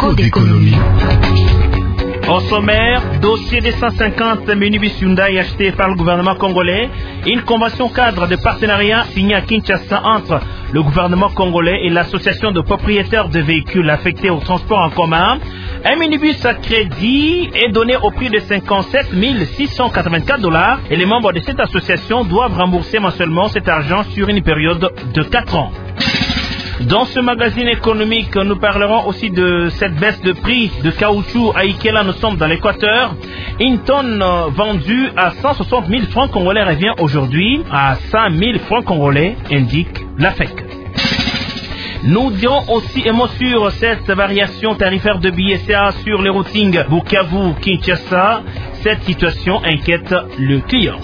Écho d'économie. Au sommaire, dossier des 150 minibus Hyundai achetés par le gouvernement congolais, une convention cadre de partenariat signée à Kinshasa entre le gouvernement congolais et l'association de propriétaires de véhicules affectés au transport en commun. Un minibus à crédit est donné au prix de 57 684 $ et les membres de cette association doivent rembourser mensuellement cet argent sur une période de 4 ans. Dans ce magazine économique, nous parlerons aussi de cette baisse de prix de caoutchouc à Ikela. Nous sommes dans l'Équateur. Une tonne vendue à 160 000 francs congolais revient aujourd'hui à 5 000 francs congolais, indique la FEC. Nous dirons aussi un mot sur cette variation tarifaire de billets CA sur les routings Bukavu-Kinshasa. Cette situation inquiète le client.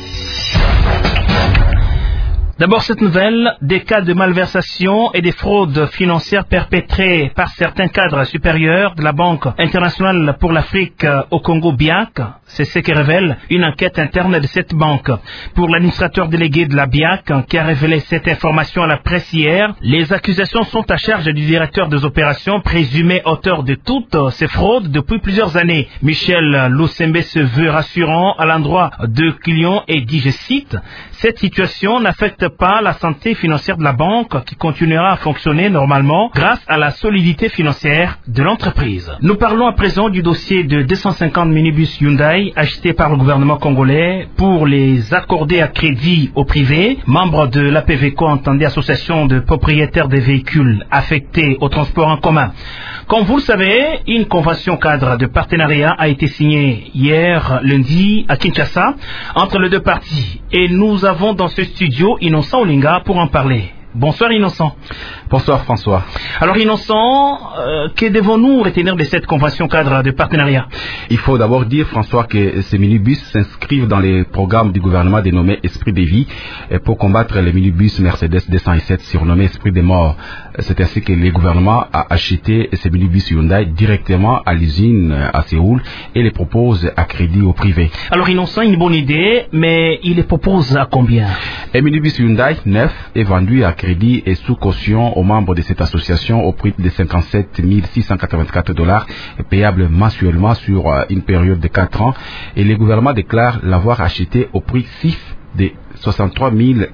D'abord, cette nouvelle, des cas de malversation et des fraudes financières perpétrées par certains cadres supérieurs de la Banque internationale pour l'Afrique au Congo BIAC. C'est ce que révèle une enquête interne de cette banque. Pour l'administrateur délégué de la BIAC, qui a révélé cette information à la presse hier, les accusations sont à charge du directeur des opérations, présumé auteur de toutes ces fraudes depuis plusieurs années. Michel Lusembe se veut rassurant à l'endroit de clients et dit, je cite, « Cette situation n'affecte pas la santé financière de la banque qui continuera à fonctionner normalement grâce à la solidité financière de l'entreprise. » Nous parlons à présent du dossier de 250 minibus Hyundai achetés par le gouvernement congolais pour les accorder à crédit au privé. Membre de l'APVECO, entendez association de propriétaires des véhicules affectés au transport en commun. Comme vous le savez, une convention cadre de partenariat a été signée hier lundi à Kinshasa entre les deux parties. Et nous avons dans ce studio Innocent Olinga pour en parler. Bonsoir Innocent. Bonsoir François. Alors Innocent, que devons-nous retenir de cette convention cadre de partenariat? Il faut d'abord dire François que ces minibus s'inscrivent dans les programmes du gouvernement dénommé Esprit de Vie pour combattre les minibus Mercedes 207 surnommés Esprit des Morts. C'est ainsi que le gouvernement a acheté ces minibus Hyundai directement à l'usine à Séoul et les propose à crédit au privé. Alors Innocent, une bonne idée, mais il les propose à combien? Un minibus Hyundai neuf est vendu à crédit et sous caution aux membres de cette association au prix de 57 684 $, payable mensuellement sur une période de 4 ans, et le gouvernement déclare l'avoir acheté au prix CIF de 63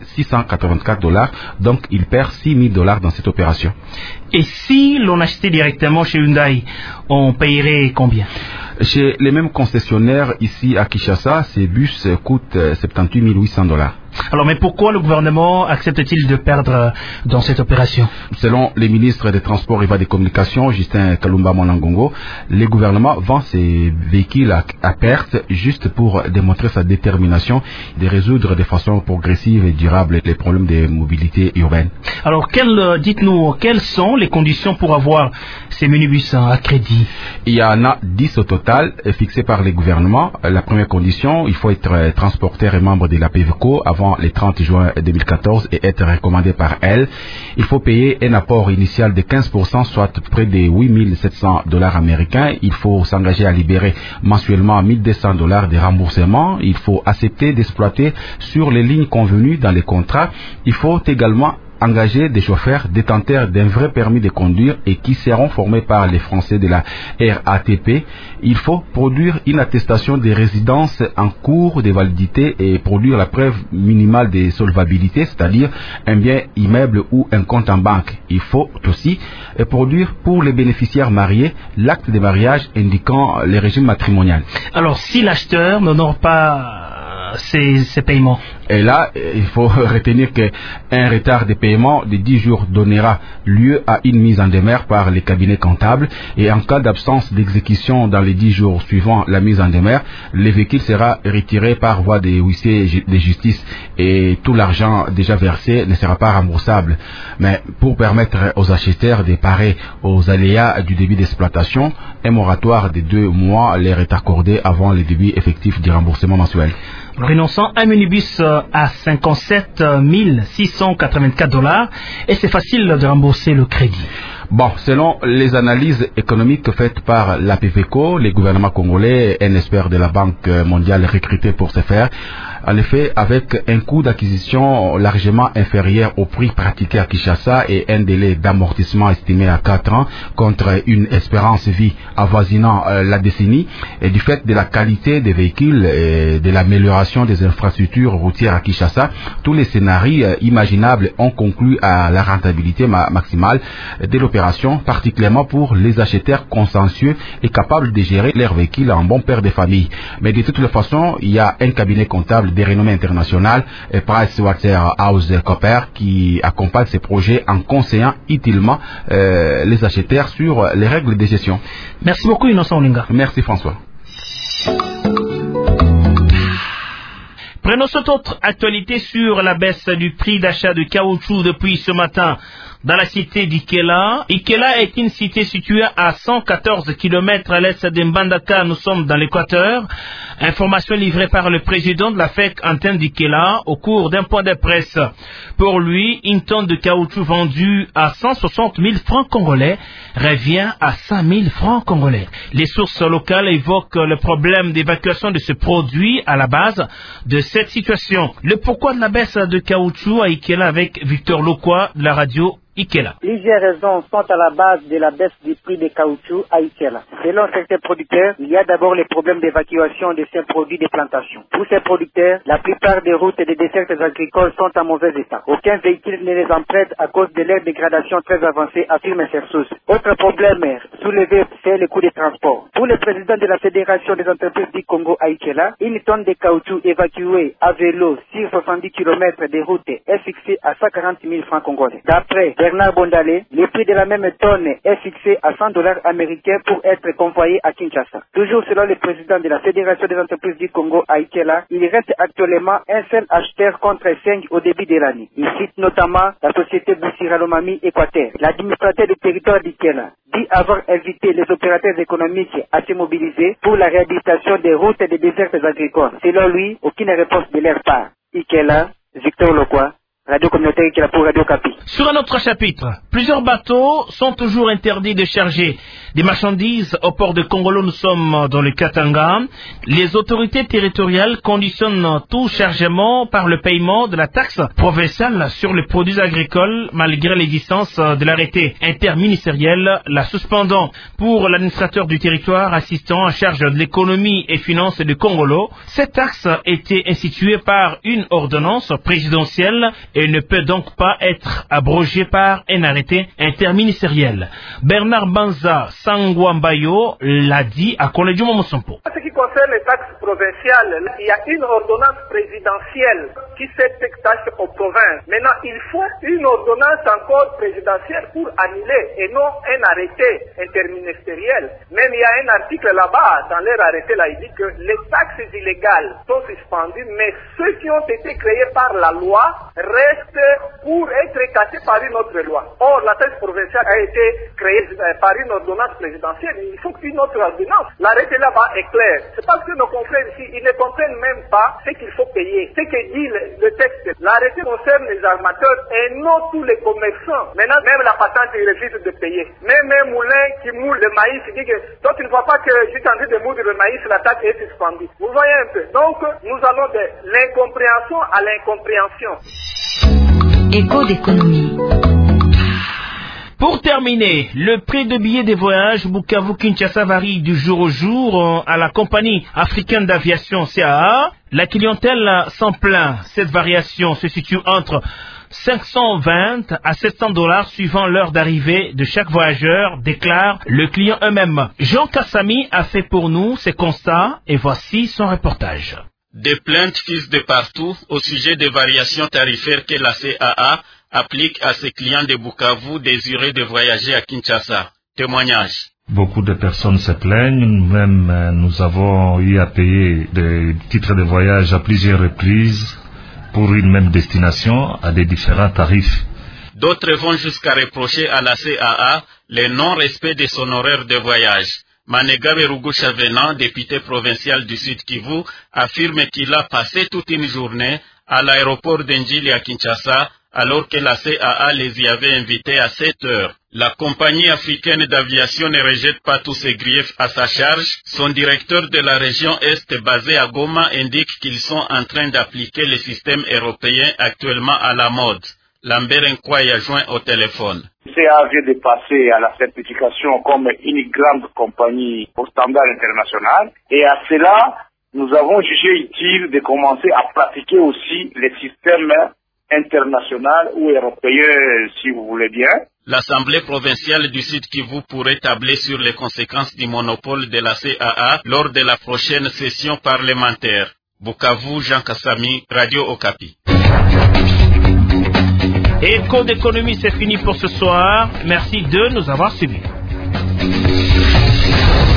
684 $, donc il perd 6 000 $ dans cette opération. Et si l'on achetait directement chez Hyundai, on payerait combien? Chez les mêmes concessionnaires ici à Kinshasa, ces bus coûtent 78 800 $. Alors, mais pourquoi le gouvernement accepte-t-il de perdre dans cette opération? Selon les ministres des Transports et des Communications, Justin Kalumba Monangongo, le gouvernement vend ces véhicules à perte juste pour démontrer sa détermination de résoudre de façon progressive et durable les problèmes de mobilité urbaine. Alors, dites-nous, quelles sont les conditions pour avoir ces minibus à crédit? Il y en a 10 au total, fixés par le gouvernement. La première condition, il faut être transporteur et membre de la PVCO avant le 30 juin 2014 et être recommandé par elle. Il faut payer un apport initial de 15%, soit près de 8 700 $ américains. Il faut s'engager à libérer mensuellement 1 200 $ de remboursement. Il faut accepter d'exploiter sur les lignes convenues dans les contrats. Il faut également engager des chauffeurs détenteurs d'un vrai permis de conduire et qui seront formés par les Français de la RATP. Il faut produire une attestation de résidence en cours de validité et produire la preuve minimale de solvabilité, c'est-à-dire un bien immeuble ou un compte en banque. Il faut aussi produire pour les bénéficiaires mariés l'acte de mariage indiquant le régime matrimonial. Alors, si l'acheteur n'honore pas ces paiements. Et là, il faut retenir qu'un retard de paiement de 10 jours donnera lieu à une mise en demeure par les cabinets comptables. Et en cas d'absence d'exécution dans les 10 jours suivant la mise en demeure, le véhicule sera retiré par voie de huissier de justice et tout l'argent déjà versé ne sera pas remboursable. Mais pour permettre aux acheteurs de parer aux aléas du début d'exploitation, un moratoire de 2 mois leur est accordé avant le début effectif du remboursement mensuel. Innocent, un minibus à 57 684 $ et c'est facile de rembourser le crédit. Bon, selon les analyses économiques faites par la PVCO, les gouvernements congolais, un expert de la Banque mondiale recruté pour ce faire, en effet, avec un coût d'acquisition largement inférieur au prix pratiqué à Kinshasa et un délai d'amortissement estimé à 4 ans contre une espérance de vie avoisinant la décennie, et du fait de la qualité des véhicules et de l'amélioration des infrastructures routières à Kinshasa, tous les scénarios imaginables ont conclu à la rentabilité maximale de l'opération, particulièrement pour les acheteurs consciencieux et capables de gérer leurs véhicules en bon père de famille. Mais de toute façon, il y a un cabinet comptable de renommée internationale, PricewaterhouseCoopers, qui accompagne ces projets en conseillant utilement les acheteurs sur les règles de gestion. Merci beaucoup, Innocent Olinga. Merci, François. Prenons cette autre actualité sur la baisse du prix d'achat de caoutchouc depuis ce matin dans la cité d'Ikela. Ikela est une cité située à 114 km à l'est de Mbandaka. Nous sommes dans l'Équateur. Information livrée par le président de la FEC antenne d'Ikela au cours d'un point de presse. Pour lui, une tonne de caoutchouc vendue à 160 000 francs congolais revient à 5 000 francs congolais. Les sources locales évoquent le problème d'évacuation de ce produit à la base de cette situation. Le pourquoi de la baisse de caoutchouc à Ikela avec Victor Lokwa de la radio Ikela. Plusieurs raisons sont à la base de la baisse du prix des caoutchoucs à Ikela. Selon certains producteurs, il y a d'abord les problèmes d'évacuation de ces produits des plantations. Pour ces producteurs, la plupart des routes et des dessertes agricoles sont en mauvais état. Aucun véhicule ne les emprunte à cause de leur dégradation très avancée, affirme ces sources. Autre problème soulevé, c'est le coût des transports. Pour le président de la Fédération des entreprises du Congo à Ikela, une tonne de caoutchouc évacuée à vélo sur 70 km de route est fixée à 140 000 francs congolais. D'après Bernard Bondale, le prix de la même tonne est fixé à $100 américains pour être convoyé à Kinshasa. Toujours selon le président de la Fédération des entreprises du Congo à Ikela, il reste actuellement un seul acheteur contre 5 au début de l'année. Il cite notamment la société Boussiralomami Équateur. L'administrateur du territoire d'Ikela dit avoir invité les opérateurs économiques à se mobiliser pour la réhabilitation des routes et des déserts agricoles. Selon lui, aucune réponse de leur part. Ikela, Victor Lokwa, Radio communautaire Ikela pour Radio Kapi. Sur un autre chapitre, plusieurs bateaux sont toujours interdits de charger des marchandises au port de Kongolo. Nous sommes dans le Katanga. Les autorités territoriales conditionnent tout chargement par le paiement de la taxe provinciale sur les produits agricoles malgré l'existence de l'arrêté interministériel la suspendant. Pour l'administrateur du territoire assistant en charge de l'économie et finances de Kongolo, cette taxe était instituée par une ordonnance présidentielle et ne peut donc pas être abrogée par un arrêté interministériel. Bernard Banza Sangwambayo l'a dit à Collège Momosompo. En ce qui concerne les taxes provinciales, il y a une ordonnance présidentielle qui s'attache aux provinces. Maintenant, il faut une ordonnance encore présidentielle pour annuler et non un arrêté interministériel. Même il y a un article là-bas, dans leur arrêté là, il dit que les taxes illégales sont suspendues, mais ceux qui ont été créés par la loi restent pour être cassés par une autre loi. Or, la taxe provinciale a été créée par une ordonnance présidentielle. Il faut qu'une autre ordonnance. L'arrêté là-bas est clair. C'est parce que nos confrères ici, ils ne comprennent même pas ce qu'il faut payer. Ce que dit le texte, l'arrêté concerne les armateurs et non tous les commerçants. Maintenant, même la patente, ils refusent de payer. Même un moulin qui moule le maïs, il dit que toi, tu ne vois pas que je suis en train de moudre le maïs, la taxe est suspendue. Vous voyez un peu. Donc, nous allons de l'incompréhension à l'incompréhension. Écho d'économie. Pour terminer, le prix de billets de voyage Bukavu-Kinshasa varie du jour au jour à la compagnie africaine d'aviation CAA. La clientèle s'en plaint. Cette variation se situe entre 520 à $700 suivant l'heure d'arrivée de chaque voyageur, déclare le client eux-mêmes. Jean Kassami a fait pour nous ses constats et voici son reportage. Des plaintes fusent de partout au sujet des variations tarifaires que la CAA applique à ses clients de Bukavu désireux de voyager à Kinshasa. Témoignage. Beaucoup de personnes se plaignent, même nous avons eu à payer des titres de voyage à plusieurs reprises pour une même destination à des différents tarifs. D'autres vont jusqu'à reprocher à la CAA le non-respect de son horaire de voyage. Manegabe Rugu-Chavenant, député provincial du Sud Kivu, affirme qu'il a passé toute une journée à l'aéroport d'Enjili à Kinshasa alors que la CAA les y avait invités à 7 heures. La compagnie africaine d'aviation ne rejette pas tous ses griefs à sa charge. Son directeur de la région Est basé à Goma indique qu'ils sont en train d'appliquer le système européen actuellement à la mode. Lambert Nkwaye a joint au téléphone. CA vient de passer à la certification comme une grande compagnie au standard international et à cela, nous avons jugé utile de commencer à pratiquer aussi les systèmes international ou européen, si vous voulez bien. L'Assemblée provinciale du Sud Kivu pourrait tabler sur les conséquences du monopole de la CAA lors de la prochaine session parlementaire. Bukavu, Jean Kassami, Radio Okapi. Écho d'économie, c'est fini pour ce soir. Merci de nous avoir suivis.